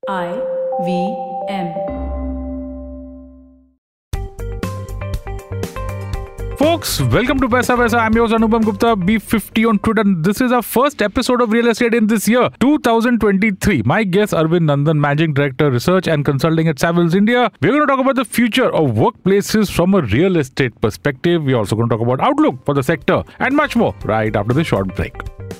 IVM. Folks, welcome to Paisa Vaisa. I'm yours Anupam Gupta, B50 on Twitter. This is our first episode of Real Estate in this year, 2023. My guest, Arvind Nandan, Managing Director, Research and Consulting at Savills India. We're going to talk about the future of workplaces from a real estate perspective. We're also going to talk about outlook for the sector and much more right after this short break.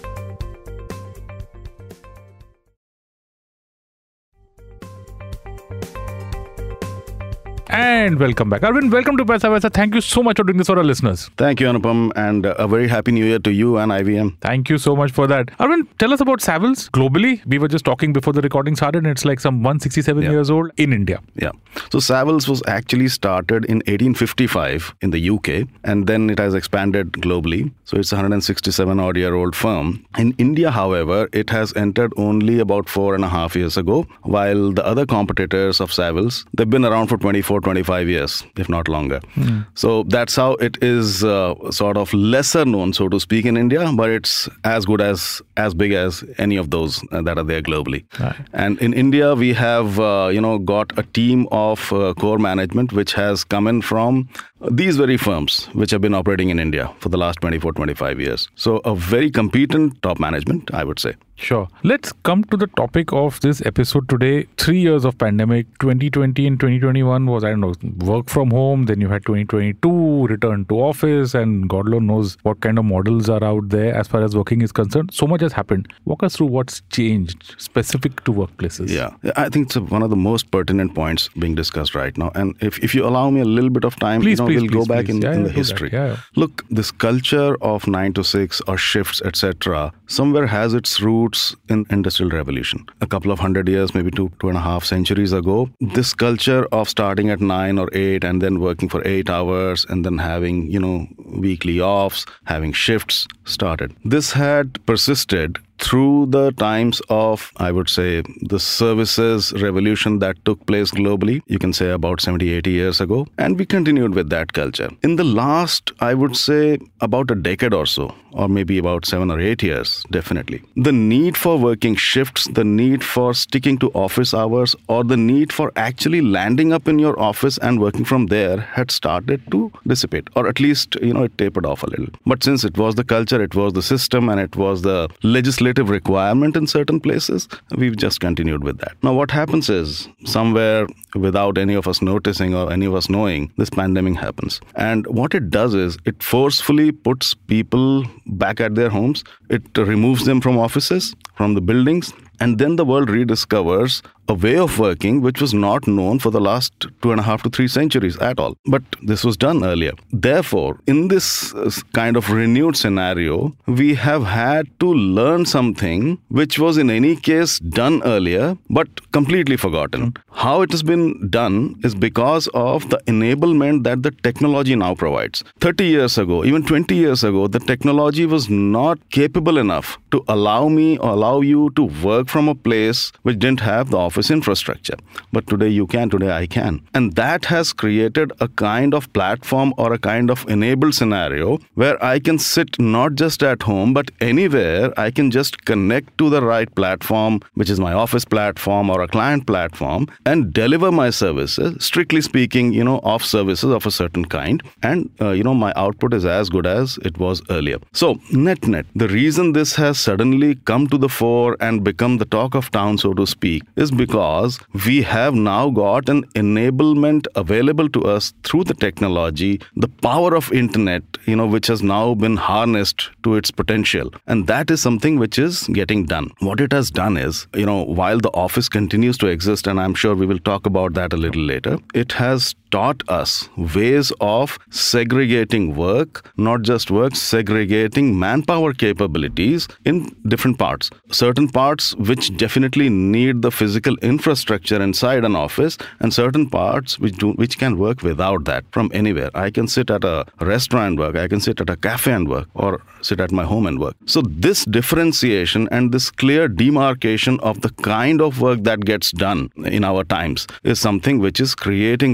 And welcome back. Arvind, welcome to Paisa Vaisa. Thank you so much for doing this for our listeners. Thank you, Anupam, and a very happy new year to you and IVM. Thank you so much for that. Arvind, tell us about Savills globally. We were just talking before the recording started, and it's like some 167 years old in India. Yeah. So Savills was actually started in 1855 in the UK, and then it has expanded globally. So it's a 167-odd-year-old firm. In India, however, it has entered only about 4.5 years ago, while the other competitors of Savills, they've been around for 25 years, if not longer. So that's how it is sort of lesser known, so to speak, in India, but it's as good as big as any of those that are there globally. Right. And in India, we have, got a team of core management, which has come in from these very firms, which have been operating in India for the last 25 years. So a very competent top management, I would say. Sure. Let's come to the topic of this episode today. 3 years of pandemic, 2020 and 2021 was, work from home. Then you had 2022, return to office, and God knows what kind of models are out there as far as working is concerned. So much has happened. Walk us through what's changed specific to workplaces. Yeah, I think it's one of the most pertinent points being discussed right now. And if you allow me a little bit of time, we'll go back in the history. Look, this culture of 9 to 6 or shifts, etc., somewhere has its roots in Industrial Revolution. A couple of 100 years, maybe 2.5 centuries ago, this culture of starting at 9 or 8 and then working for 8 hours and then having, weekly offs, having shifts started. This had persisted through the times of, I would say, the services revolution that took place globally, you can say about 70, 80 years ago. And we continued with that culture. In the last, I would say, about a decade or so, or maybe about 7 or 8 years, definitely, the need for working shifts, the need for sticking to office hours, or the need for actually landing up in your office and working from there had started to dissipate, or at least, it tapered off a little. But since it was the culture, it was the system, and it was the legislative requirement in certain places, we've just continued with that. Now, what happens is, somewhere without any of us noticing or any of us knowing, this pandemic happens. And what it does is, it forcefully puts people back at their homes. It removes them from offices, from the buildings, and then the world rediscovers a way of working which was not known for the last 2.5 to 3 centuries at all. But this was done earlier. Therefore, in this kind of renewed scenario, we have had to learn something which was in any case done earlier, but completely forgotten. How it has been done is because of the enablement that the technology now provides. 30 years ago, even 20 years ago, the technology was not capable enough to allow me or allow you to work from a place which didn't have the office infrastructure. But today you can, today I can. And that has created a kind of platform or a kind of enabled scenario where I can sit not just at home, but anywhere. I can just connect to the right platform, which is my office platform or a client platform, and deliver my services, strictly speaking, of services of a certain kind. And, my output is as good as it was earlier. So net, the reason this has suddenly come to the fore and become the talk of town, so to speak, is because we have now got an enablement available to us through the technology, the power of internet, which has now been harnessed to its potential. And that is something which is getting done. What it has done is, while the office continues to exist, and I'm sure we will talk about that a little later, it has taught us ways of segregating work, not just work, segregating manpower capabilities in different parts. Certain parts which definitely need the physical infrastructure inside an office, and certain parts which can work without that from anywhere. I can sit at a restaurant and work, I can sit at a cafe and work, or sit at my home and work. So this differentiation and this clear demarcation of the kind of work that gets done in our times is something which is creating this whole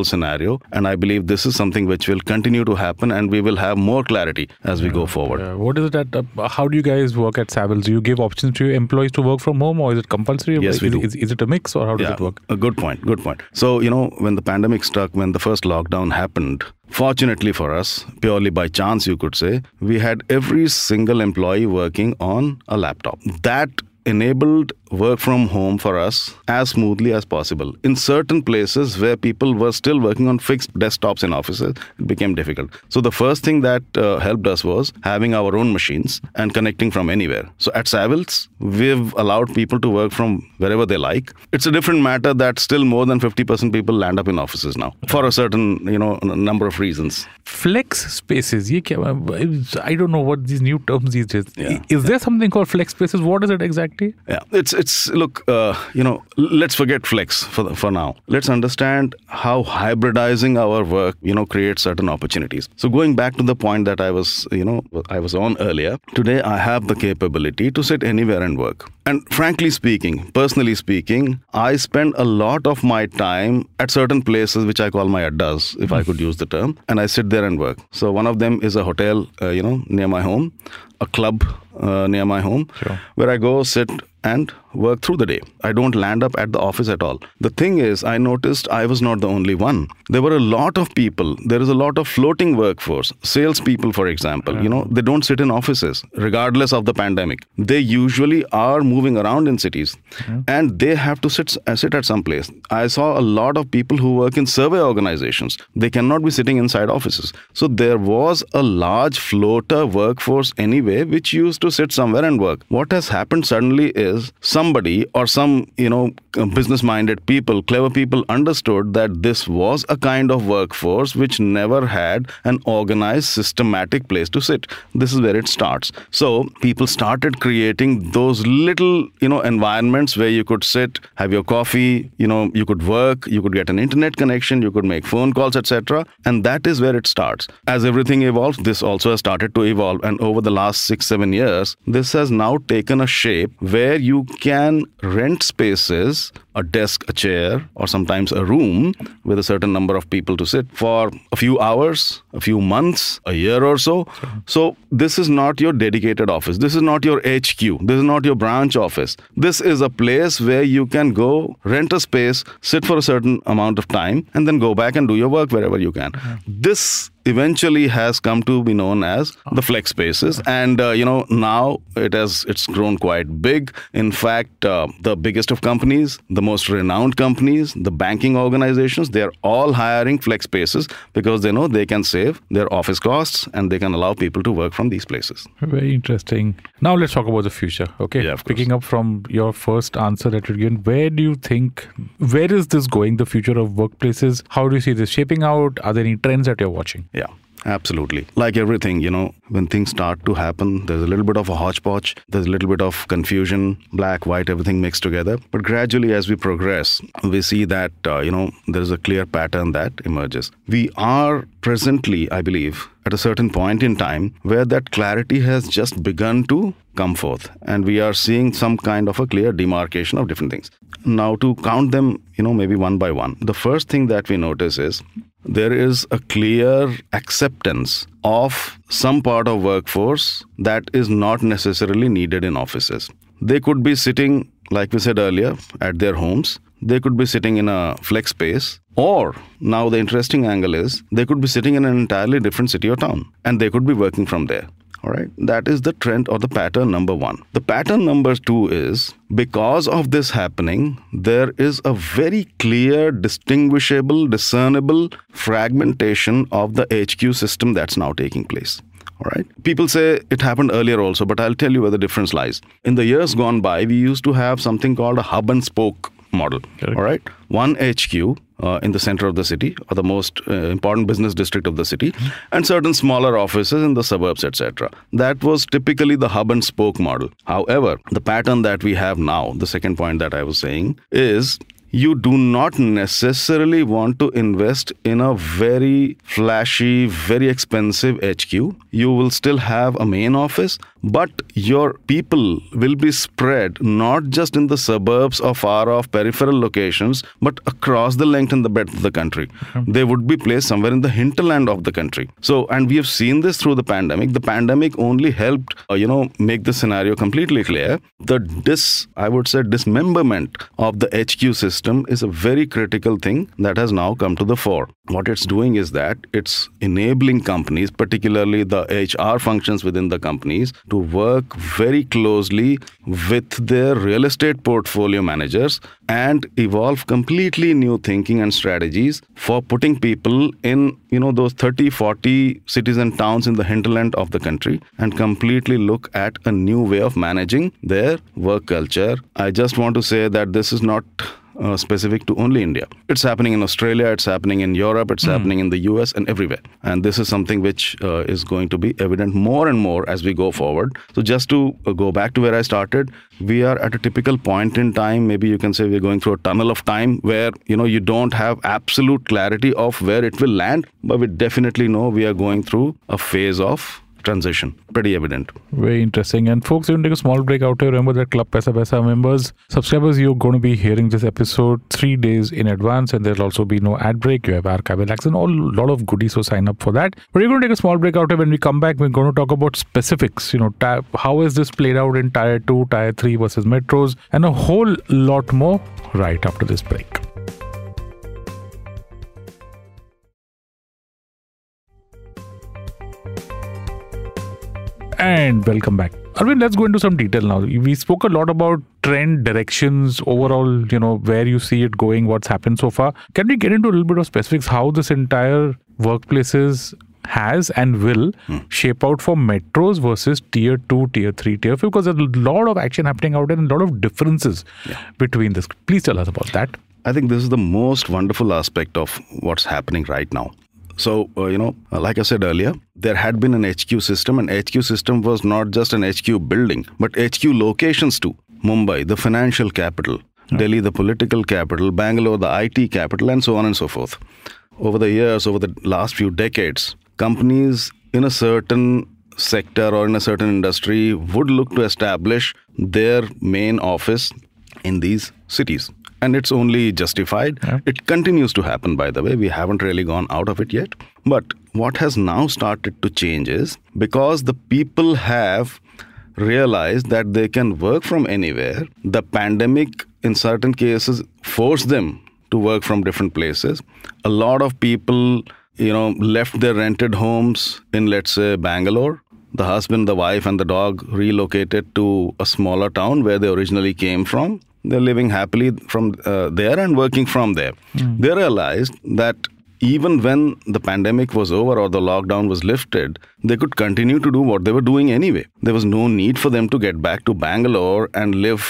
scenario. And I believe this is something which will continue to happen, and we will have more clarity as we go forward. What is it that, how do you guys work at Savills? Do you give options to your employees to work from home, or is it compulsory? Yes, we do. Is it a mix, or how does it work? A good point. So, when the pandemic struck, when the first lockdown happened, fortunately for us, purely by chance, you could say, we had every single employee working on a laptop. That enabled work from home for us as smoothly as possible. In certain places where people were still working on fixed desktops in offices, it became difficult. So the first thing that helped us was having our own machines and connecting from anywhere. So at Savills, we've allowed people to work from wherever they like. It's a different matter that still more than 50% people land up in offices now for a certain number of reasons. Flex spaces. I don't know what these new terms these days. Yeah. Is there something called flex spaces? What is it exactly? Yeah, look, let's forget flex for now. Let's understand how hybridizing our work, creates certain opportunities. So going back to the point that I was on earlier, today I have the capability to sit anywhere and work. And frankly speaking, personally speaking, I spend a lot of my time at certain places, which I call my addas, if I could use the term, and I sit there and work. So one of them is a hotel, near my home, a club near my home, where I go sit and work through the day. I don't land up at the office at all. The thing is, I noticed I was not the only one. There were a lot of people. There is a lot of floating workforce. Salespeople, for example, they don't sit in offices, regardless of the pandemic. They usually are moving around in cities, and they have to sit at some place. I saw a lot of people who work in survey organizations. They cannot be sitting inside offices. So there was a large floater workforce anyway, which used to sit somewhere and work. What has happened suddenly is somebody or some, business-minded people, clever people understood that this was a kind of workforce which never had an organized, systematic place to sit. This is where it starts. So people started creating those little, environments where you could sit, have your coffee, you could work, you could get an internet connection, you could make phone calls, etc. And that is where it starts. As everything evolves, this also has started to evolve. And over the last 6-7 years, this has now taken a shape where you can rent spaces, a desk, a chair, or sometimes a room with a certain number of people to sit for a few hours, a few months, a year or so. So this is not your dedicated office. This is not your HQ. This is not your branch office. This is a place where you can go, rent a space, sit for a certain amount of time, and then go back and do your work wherever you can. This eventually has come to be known as the flex spaces, and now it's grown quite big. In fact, the biggest of companies, the most renowned companies, the banking organizations, they're all hiring flex spaces because they know they can save their office costs and they can allow people to work from these places. Very interesting. Now let's talk about the future. Okay, yeah, picking up from your first answer that you're given, where is this going, the future of workplaces? How do you see this shaping out? Are there any trends that you're watching? Yeah, absolutely. Like everything, when things start to happen, there's a little bit of a hodgepodge. There's a little bit of confusion, black, white, everything mixed together. But gradually, as we progress, we see that, there's a clear pattern that emerges. We are presently, I believe, at a certain point in time where that clarity has just begun to come forth. And we are seeing some kind of a clear demarcation of different things. Now, to count them, maybe one by one, the first thing that we notice is there is a clear acceptance of some part of workforce that is not necessarily needed in offices. They could be sitting, like we said earlier, at their homes. They could be sitting in a flex space. Or, now the interesting angle is, they could be sitting in an entirely different city or town, and they could be working from there. All right, that is the trend or the pattern number one. The pattern number two is, because of this happening, there is a very clear, distinguishable, discernible fragmentation of the HQ system that's now taking place. All right. People say it happened earlier also, but I'll tell you where the difference lies. In the years gone by, we used to have something called a hub and spoke model. Correct. All right. One HQ in the center of the city or the most important business district of the city, and certain smaller offices in the suburbs, etc. That was typically the hub and spoke model. However, the pattern that we have now, the second point that I was saying, is you do not necessarily want to invest in a very flashy, very expensive HQ. You will still have a main office, but your people will be spread not just in the suburbs or far-off peripheral locations, but across the length and the breadth of the country. They would be placed somewhere in the hinterland of the country. So, and we have seen this through the pandemic. The pandemic only helped, make the scenario completely clear. I would say, dismemberment of the HQ system is a very critical thing that has now come to the fore. What it's doing is that it's enabling companies, particularly the HR functions within the companies, to work very closely with their real estate portfolio managers and evolve completely new thinking and strategies for putting people in, those 30, 40 cities and towns in the hinterland of the country and completely look at a new way of managing their work culture. I just want to say that this is not specific to only India. It's happening in Australia, it's happening in Europe, it's happening in the US and everywhere. And this is something which is going to be evident more and more as we go forward. So just to go back to where I started, we are at a typical point in time. Maybe you can say we're going through a tunnel of time where, you don't have absolute clarity of where it will land, but we definitely know we are going through a phase of transition. Pretty evident. Very interesting. And folks, you can take a small break out here. Remember that Club Paisa members, subscribers, you're going to be hearing this episode 3 days in advance, and there'll also be no ad break. You have archival access and a lot of goodies, so sign up for that. But we're going to take a small break out here. When we come back, we're going to talk about specifics. How is this played out in Tier 2, Tier 3 versus metros, and a whole lot more right after this break. And welcome back. Arvind, let's go into some detail now. We spoke a lot about trend, directions, overall, where you see it going, what's happened so far. Can we get into a little bit of specifics, how this entire workplaces has and will shape out for metros versus Tier 2, Tier 3, Tier 4? Because there's a lot of action happening out there and a lot of differences between this. Please tell us about that. I think this is the most wonderful aspect of what's happening right now. So, like I said earlier, there had been an HQ system, and HQ system was not just an HQ building, but HQ locations too. Mumbai, the financial capital, Delhi, the political capital, Bangalore, the IT capital, and so on and so forth. Over the years, over the last few decades, companies in a certain sector or in a certain industry would look to establish their main office in these cities. And it's only justified. It continues to happen, by the way. We haven't really gone out of it yet. But what has now started to change is because the people have realized that they can work from anywhere, the pandemic in certain cases forced them to work from different places. A lot of people, left their rented homes in, let's say, Bangalore. The husband, the wife, and the dog relocated to a smaller town where they originally came from. They're living happily from there and working from there. They realized that even when the pandemic was over or the lockdown was lifted, they could continue to do what they were doing anyway. There was no need for them to get back to Bangalore and live,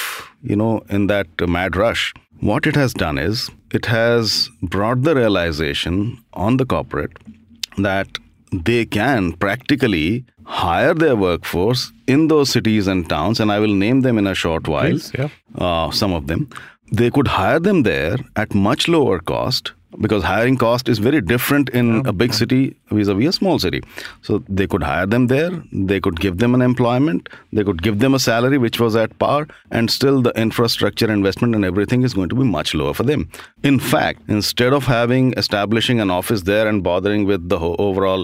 in that mad rush. What it has done is it has brought the realization on the corporate that they can practically hire their workforce in those cities and towns, and I will name them in a short while, some of them. They could hire them there at much lower cost, because hiring cost is very different in a big city vis-a-vis a small city. So they could hire them there, they could give them an employment, they could give them a salary which was at par, and still the infrastructure investment and everything is going to be much lower for them. In fact, instead of establishing an office there and bothering with the overall,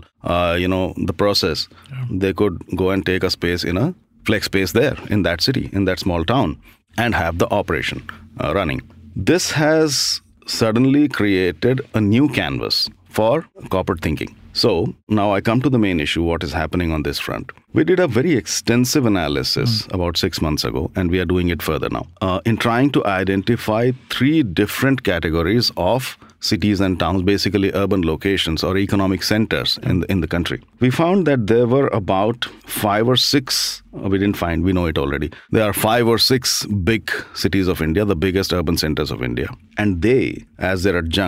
the process, they could go and take a space in a flex space there in that city, in that small town, and have the operation running. This has suddenly created a new canvas for corporate thinking. So now I come to the main issue, what is happening on this front. We did a very extensive analysis about 6 months ago, and we are doing it further now, in trying to identify 3 different categories of cities and towns, basically urban locations or economic centers in the country. We found that there were about 5 or 6, we didn't find, we know it already. There are 5 or 6 big cities of India, the biggest urban centers of India. And they, as their adjuncts,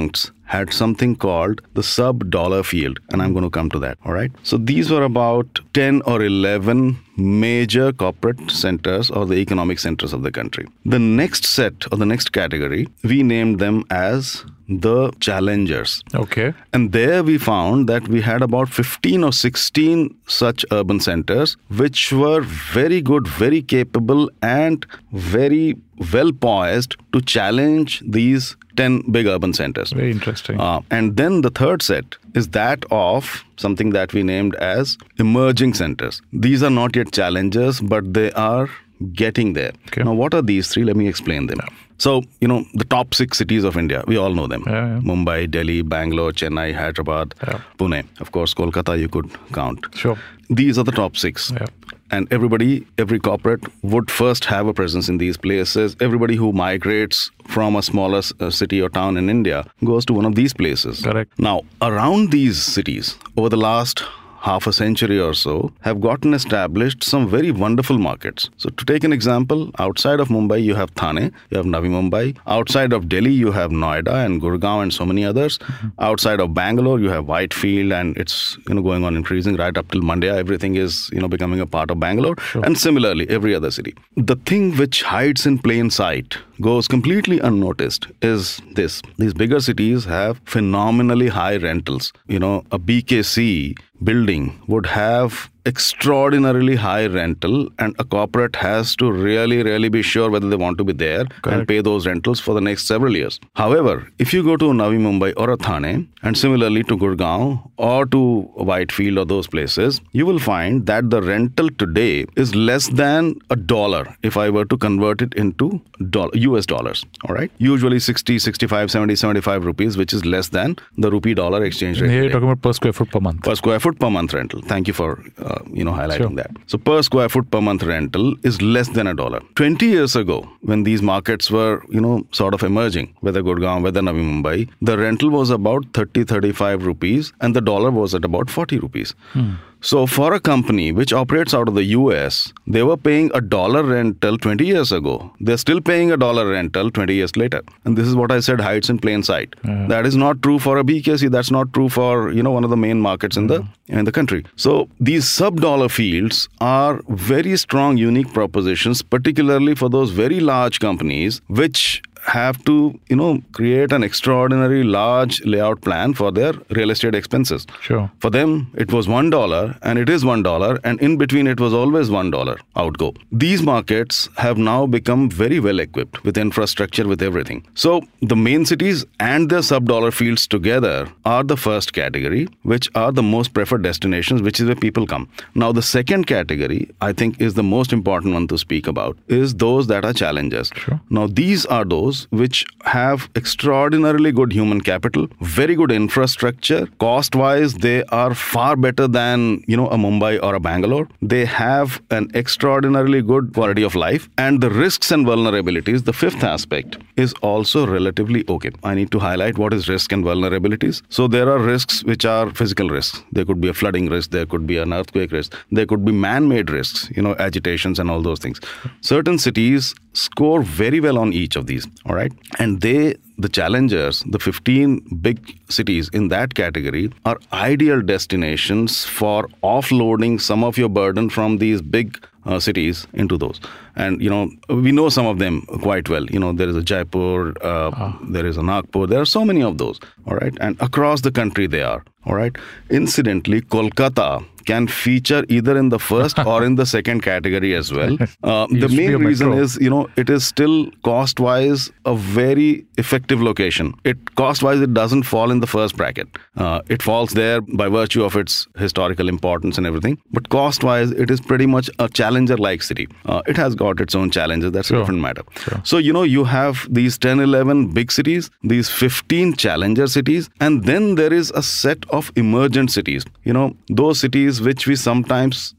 had something called the sub-dollar field. And I'm going to come to that. All right. So these were about 10 or 11 major corporate centers or the economic centers of the country. The next set or the next category, we named them as the challengers. Okay. And there we found that we had about 15 or 16 such urban centers, which were very good, very capable, and very well poised to challenge these 10 big urban centers. Very interesting. And then the third set is that of something that we named as emerging centers. These are not yet challengers, but they are getting there. Okay. Now, what are these three? Let me explain them. Yeah. So, the top 6 cities of India, we all know them. Yeah. Mumbai, Delhi, Bangalore, Chennai, Hyderabad, Pune. Of course, Kolkata you could count. Sure. These are the top 6. Yeah. And every corporate would first have a presence in these places. Everybody who migrates from a smaller city or town in India goes to one of these places. Correct. Now, around these cities, over the last half a century or so, have gotten established some very wonderful markets. So to take an example, outside of Mumbai, you have Thane, you have Navi Mumbai. Outside of Delhi, you have Noida and Gurgaon and so many others. Mm-hmm. Outside of Bangalore, you have Whitefield, and it's going on increasing right up till Mandya. Everything is becoming a part of Bangalore. Sure. And similarly, every other city. The thing which hides in plain sight, goes completely unnoticed, is this. These bigger cities have phenomenally high rentals. A BKC building would have extraordinarily high rental, and a corporate has to really be sure whether they want to be there. Correct. And pay those rentals for the next several years. However, if you go to Navi Mumbai or a Thane, and similarly to Gurgaon or to Whitefield or those places, you will find that the rental today is less than $1 if I were to convert it into US dollars. All right. Usually 60, 65, 70, 75 rupees, which is less than the rupee dollar exchange rate. Here you're talking about per square foot per month. Per square foot per month rental. Thank you for highlighting that. So per square foot per month rental is less than $1. 20 years ago, when these markets were, sort of emerging, whether Gurgaon, whether Navi Mumbai, the rental was about 30, 35 rupees and the dollar was at about 40 rupees. So for a company which operates out of the US, they were paying $1 rental 20 years ago. They're still paying $1 rental 20 years later. And this is what I said, hides in plain sight. That is not true for a BKC. That's not true for, one of the main markets in the country. So these sub-dollar fields are very strong, unique propositions, particularly for those very large companies which have to, create an extraordinary large layout plan for their real estate expenses. Sure. For them, it was $1 and it is $1, and in between it was always $1 outgo. These markets have now become very well equipped with infrastructure, with everything. So the main cities and their sub-dollar fields together are the first category, which are the most preferred destinations, which is where people come. Now, the second category, I think, is the most important one to speak about, is those that are challengers. Sure. Now, these are those which have extraordinarily good human capital, very good infrastructure. Cost-wise, they are far better than, a Mumbai or a Bangalore. They have an extraordinarily good quality of life. And the risks and vulnerabilities, the fifth aspect, is also relatively okay. I need to highlight what is risk and vulnerabilities. So there are risks which are physical risks. There could be a flooding risk. There could be an earthquake risk. There could be man-made risks, agitations and all those things. Certain cities score very well on each of these. All right. And the challengers, the 15 big cities in that category, are ideal destinations for offloading some of your burden from these big cities into those. And, we know some of them quite well. There is a Jaipur, there is a Nagpur. There are so many of those. All right. And across the country they are. All right. Incidentally, Kolkata can feature either in the first or in the second category as well. The main reason is, it is still cost-wise a very effective location. Cost-wise, it doesn't fall in the first bracket. It falls there by virtue of its historical importance and everything. But cost-wise, it is pretty much a challenger-like city. It has got its own challenges. That's a different matter. Sure. So, you have these 10, 11 big cities, these 15 challenger cities, and then there is a set of emergent cities. Those cities which we sometimes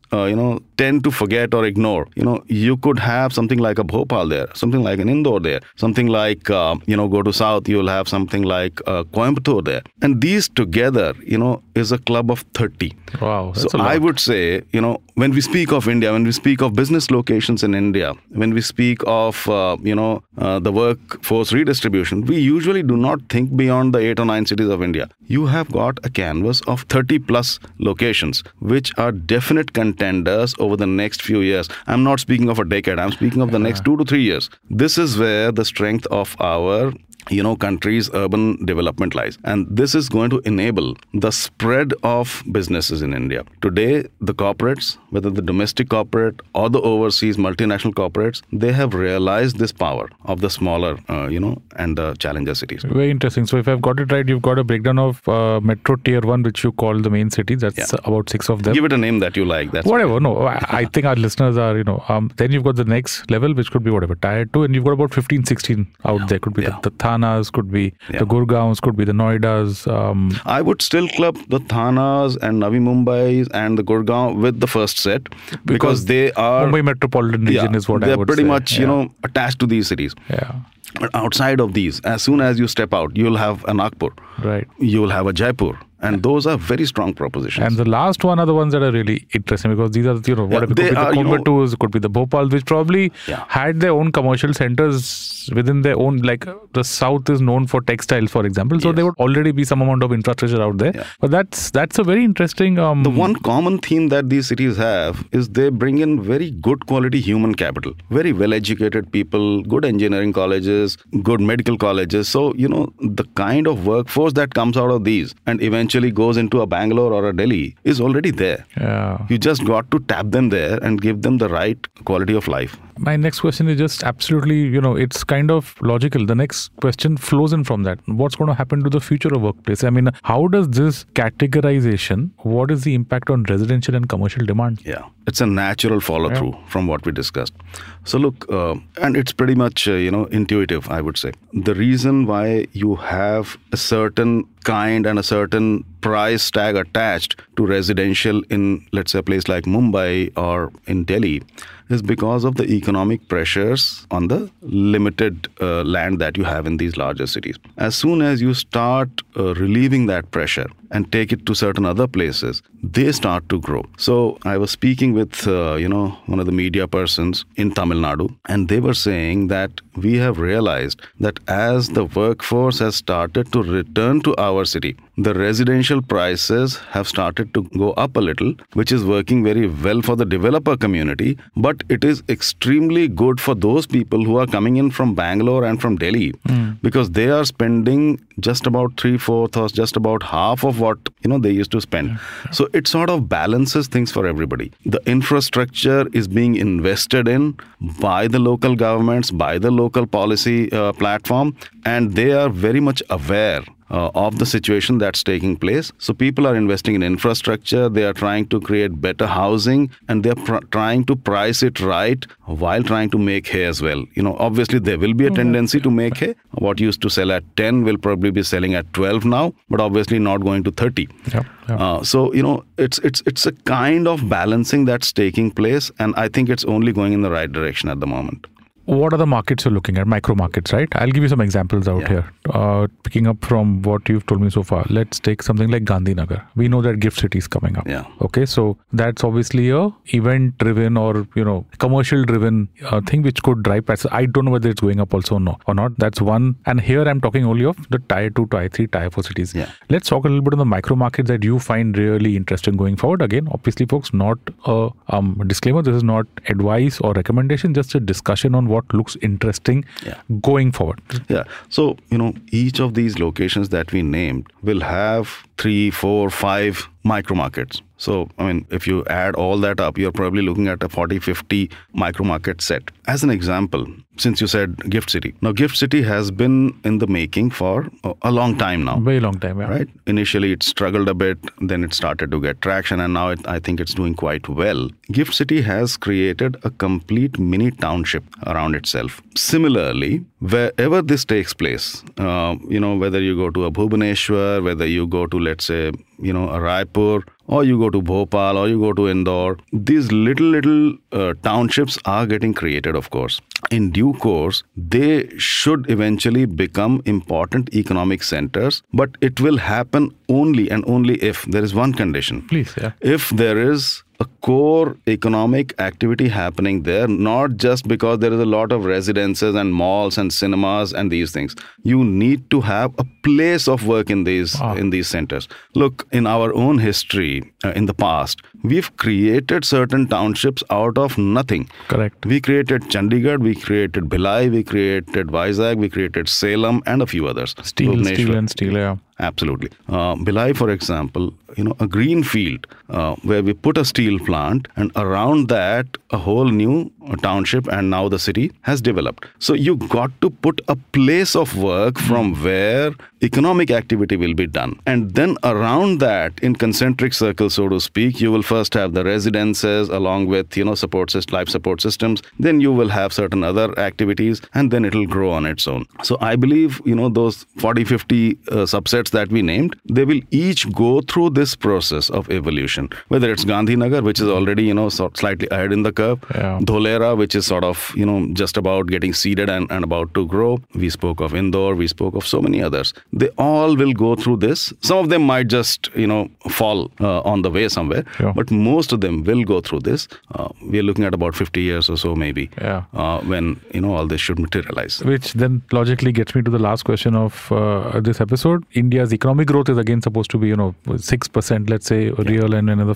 tend to forget or ignore. You could have something like a Bhopal there, something like an Indore there, something like, go to south, you'll have something like Coimbatore there. And these together, is a club of 30. Wow. So I would say, when we speak of India, when we speak of business locations in India, when we speak of, the workforce redistribution, we usually do not think beyond the 8 or 9 cities of India. You have got a canvas of 30 plus locations, which are definite contenders over the next few years. I'm not speaking of a decade. I'm speaking of the next 2 to 3 years. This is where the strength of our country's urban development lies. And this is going to enable the spread of businesses in India. Today, the corporates, whether the domestic corporate or the overseas multinational corporates, they have realized this power of the smaller, and the challenger cities. Very interesting. So if I've got it right, you've got a breakdown of Metro Tier 1, which you call the main cities. That's about 6 of them. Give it a name that you like. That's whatever. Okay. No, I think our listeners are, then you've got the next level, which could be whatever, Tier 2, and you've got about 15, 16 out there. Could be the Thanas, could be the Gurgaons, could be the Noidas. I would still club the Thanas and Navi Mumbais and the Gurgaon with the first set because they are... Mumbai metropolitan region is what I would say. They're pretty much, attached to these cities. Yeah. But outside of these, as soon as you step out, you'll have a Nagpur. Right. You'll have a Jaipur. And those are very strong propositions. And the last one are the ones that are really interesting because these are, whatever. Could be the Coimbatores, could be the Bhopals, which probably had their own commercial centers within their own, like the South is known for textiles, for example. So there would already be some amount of infrastructure out there. Yeah. But that's a very interesting... The one common theme that these cities have is they bring in very good quality human capital. Very well-educated people, good engineering colleges, good medical colleges. So, the kind of workforce that comes out of these and eventually goes into a Bangalore or a Delhi is already there. Yeah. You just got to tap them there and give them the right quality of life. My next question is just absolutely, it's kind of logical. The next question flows in from that. What's going to happen to the future of workplace? I mean, how does this categorization, what is the impact on residential and commercial demand? Yeah, it's a natural follow through from what we discussed. So look, and it's pretty much, intuitive, I would say. The reason why you have a certain kind and a certain price tag attached to residential in, let's say, a place like Mumbai or in Delhi is because of the economic pressures on the limited land that you have in these larger cities. As soon as you start relieving that pressure and take it to certain other places, they start to grow. So I was speaking with, one of the media persons in Tamil Nadu, and they were saying that we have realized that as the workforce has started to return to our city, the residential prices have started to go up a little, which is working very well for the developer community, but it is extremely good for those people who are coming in from Bangalore and from Delhi because they are spending just about 3/4 or just about half of what they used to spend. So it sort of balances things for everybody. The infrastructure is being invested in by the local governments, by the local policy platform, and they are very much aware of the situation that's taking place. So people are investing in infrastructure, they are trying to create better housing, and they're trying to price it right while trying to make hay as well. Obviously there will be a tendency to make hay. What used to sell at 10 will probably be selling at 12 now, but obviously not going to 30. So, it's a kind of balancing that's taking place, and I think it's only going in the right direction at the moment. What are the markets you're looking at? Micro markets, right? I'll give you some examples out here. Picking up from what you've told me so far, let's take something like Gandhinagar. We know that Gift City is coming up. Yeah. Okay, so that's obviously a event-driven or commercial-driven thing which could drive prices. I don't know whether it's going up also or not. That's one. And here I'm talking only of the Tier 2, Tier 3, Tier 4 cities. Yeah. Let's talk a little bit on the micro markets that you find really interesting going forward. Again, obviously, folks, not a disclaimer. This is not advice or recommendation. Just a discussion on what looks interesting going forward. Yeah. So, each of these locations that we named will have 3, 4, 5 micro markets. So, if you add all that up, you're probably looking at a 40, 50 micro market set. As an example, since you said Gift City. Now, Gift City has been in the making for a long time now. Very long time, yeah. Right? Initially, it struggled a bit, then it started to get traction, and now I think it's doing quite well. Gift City has created a complete mini township around itself. Similarly, wherever this takes place, whether you go to a Bhubaneswar, whether you go to, let's say, a Raipur, or you go to Bhopal, or you go to Indore. These little townships are getting created, of course. In due course, they should eventually become important economic centers, but it will happen only and only if there is one condition. Please, yeah. If there is a core economic activity happening there, not just because there is a lot of residences and malls and cinemas and these things. You need to have a place of work in these centers. Look, in our own history, in the past, we've created certain townships out of nothing. Correct. We created Chandigarh, we created Bhilai, we created Vizag, we created Salem, and a few others. Steel, yeah. Absolutely. Bhilai, for example, a green field where we put a steel plant, and around that a whole new township and now the city has developed. So you got to put a place of work from where economic activity will be done. And then around that, in concentric circles, so to speak, you will first have the residences along with, life support systems. Then you will have certain other activities, and then it will grow on its own. So I believe, those 40, 50 subsets that we named, they will each go through this process of evolution. Whether it's Gandhinagar, which is already, slightly ahead in the curve, Dholera, which is sort of, just about getting seeded and about to grow. We spoke of Indore, we spoke of so many others. They all will go through this. Some of them might just, fall on the way somewhere, but most of them will go through this. We are looking at about 50 years or so maybe when, all this should materialize. Which then logically gets me to the last question of this episode. India's economic growth is again supposed to be, 6%, let's say, real, and another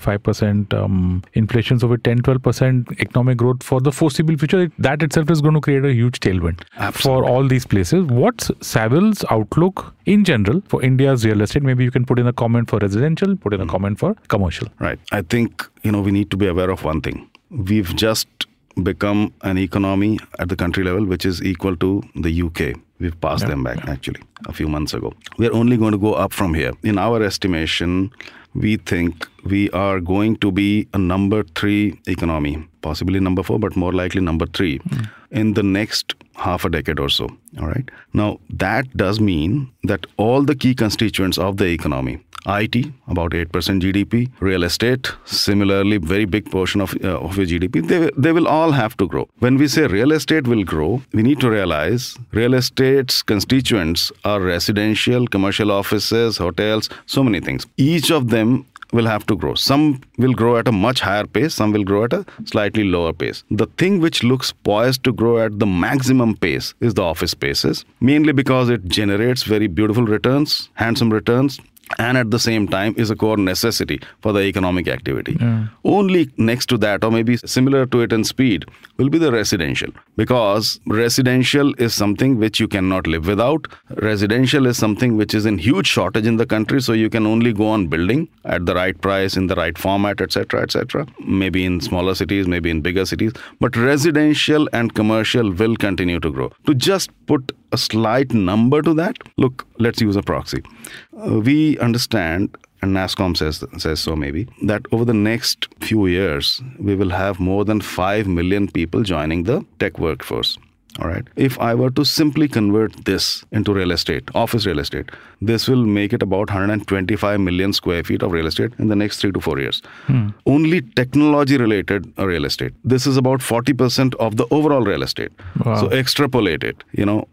5% inflation. So with 10-12% economic growth for the foreseeable future, that itself is going to create a huge tailwind for all these places. What's Savil's outlook in general for India's real estate? Maybe you can put in a comment for residential, put in a comment for commercial. Right. I think, we need to be aware of one thing. We've just become an economy at the country level which is equal to the UK. We've passed them back actually a few months ago. We're only going to go up from here. In our estimation, we think we are going to be a number 3 economy, possibly number 4, but more likely number 3 in the next half a decade or so. All right. Now, that does mean that all the key constituents of the economy, IT, about 8% GDP, real estate, similarly, very big portion of your GDP, they will all have to grow. When we say real estate will grow, we need to realize real estate's constituents are residential, commercial offices, hotels, so many things. Each of them will have to grow. Some will grow at a much higher pace, some will grow at a slightly lower pace. The thing which looks poised to grow at the maximum pace is the office spaces, mainly because it generates very beautiful returns, handsome returns, and at the same time is a core necessity for the economic activity. Only next to that, or maybe similar to it in speed, will be the residential. Because residential is something which you cannot live without. Residential is something which is in huge shortage in the country, so you can only go on building at the right price, in the right format, etc., etc. Maybe in smaller cities, maybe in bigger cities. But residential and commercial will continue to grow. To just put a slight number to that, look, let's use a proxy. We understand, and NASSCOM says so maybe, that over the next few years, we will have more than 5 million people joining the tech workforce. All right. If I were to simply convert this into real estate, office real estate, this will make it about 125 million square feet of real estate in the next 3 to 4 years. Only technology related real estate. This is about 40% of the overall real estate. Wow. So extrapolate it,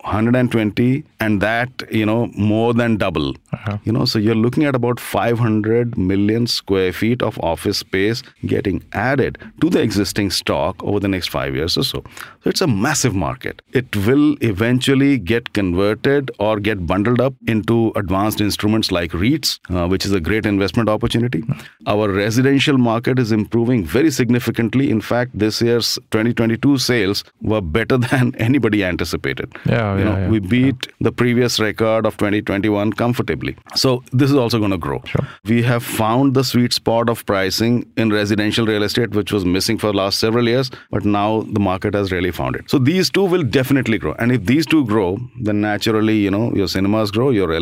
120 and that, more than double. So you're looking at about 500 million square feet of office space getting added to the existing stock over the next 5 years or so. So it's a massive market. It will eventually get converted or get bundled up into advanced instruments like REITs, which is a great investment opportunity. Our residential market is improving very significantly. In fact, this year's 2022 sales were better than anybody anticipated. We beat the previous record of 2021 comfortably. So this is also going to grow. Sure. We have found the sweet spot of pricing in residential real estate, which was missing for the last several years, but now the market has really found it. So these two will will definitely grow. And if these two grow, then naturally, your cinemas grow, your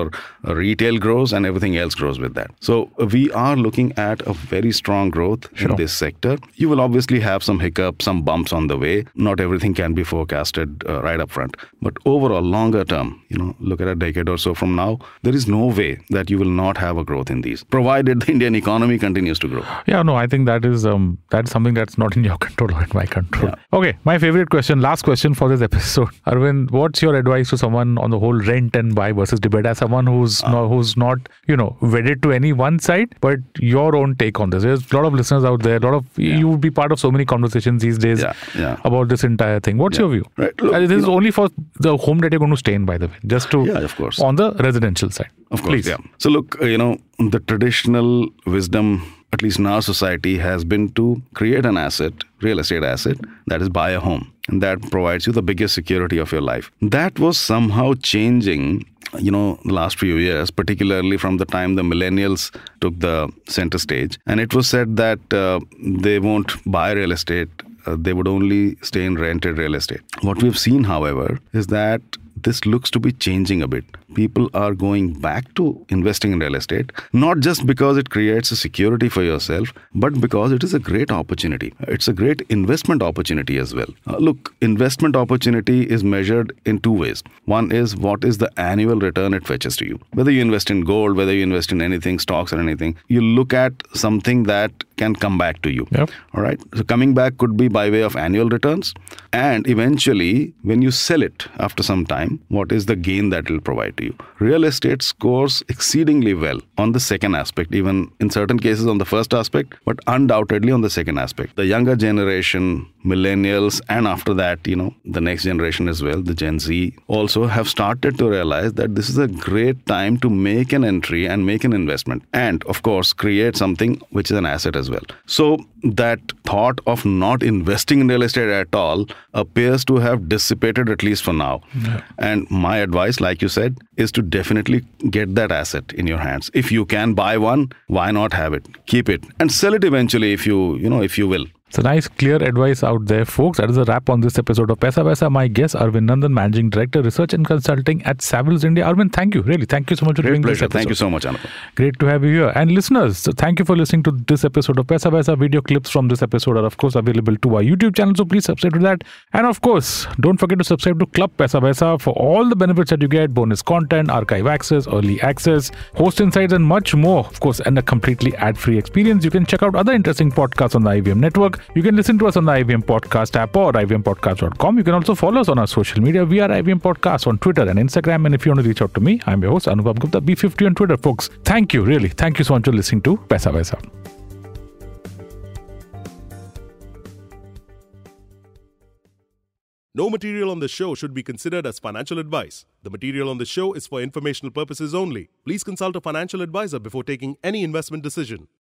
retail grows, and everything else grows with that. So we are looking at a very strong growth in this sector. You will obviously have some hiccups, some bumps on the way. Not everything can be forecasted right up front. But overall, longer term, look at a decade or so from now, there is no way that you will not have a growth in these, provided the Indian economy continues to grow. Yeah, no, I think that is something that's not in your control or in my control. Yeah. Okay, my favorite question, last question for this episode. Arvind, what's your advice to someone on the whole rent and buy versus debate, as someone who's not wedded to any one side, but your own take on this? There's a lot of listeners out there, you would be part of so many conversations these days about this entire thing. What's your view? Right. Look, this is only for the home that you're going to stay in, by the way, just to of course, on the residential side. Of course, please. So look, the traditional wisdom, at least in our society, has been to create an asset, real estate asset, that is buy a home. And that provides you the biggest security of your life. That was somehow changing, the last few years, particularly from the time the millennials took the center stage. And it was said that they won't buy real estate. They would only stay in rented real estate. What we've seen, however, is that this looks to be changing a bit. People are going back to investing in real estate, not just because it creates a security for yourself, but because it is a great opportunity. It's a great investment opportunity as well. Look, investment opportunity is measured in two ways. One is what is the annual return it fetches to you. Whether you invest in gold, whether you invest in anything, stocks or anything, you look at something that can come back to you. Yep. All right. So coming back could be by way of annual returns. And eventually, when you sell it after some time, what is the gain that it will provide to you? Real estate scores exceedingly well on the second aspect, even in certain cases on the first aspect, but undoubtedly on the second aspect. The younger generation, millennials, and after that, the next generation as well, the Gen Z, also have started to realize that this is a great time to make an entry and make an investment. And of course, create something which is an asset as well. So that thought of not investing in real estate at all appears to have dissipated, at least for now. Yeah. And my advice, like you said, is to definitely get that asset in your hands. If you can buy one, why not have it? Keep it and sell it eventually if you will. So nice, clear advice out there, folks. That is a wrap on this episode of Paisa Vaisa. My guest, Arvind Nandan, Managing Director, Research and Consulting at Savills India. Arvind, thank you. Really, thank you so much for doing this episode. Thank you so much, Anupam. Great to have you here. And listeners, so thank you for listening to this episode of Paisa Vaisa. Video clips from this episode are, of course, available to our YouTube channel. So please subscribe to that. And of course, don't forget to subscribe to Club Paisa Vaisa for all the benefits that you get: bonus content, archive access, early access, host insights, and much more. Of course, and a completely ad-free experience. You can check out other interesting podcasts on the IVM network. You can listen to us on the IVM Podcast app or ivmpodcast.com. You can also follow us on our social media. We are IVM Podcast on Twitter and Instagram. And if you want to reach out to me, I'm your host, Anupam Gupta, B50 on Twitter, folks. Thank you, really. Thank you so much for listening to Paisa Vaisa. No material on the show should be considered as financial advice. The material on the show is for informational purposes only. Please consult a financial advisor before taking any investment decision.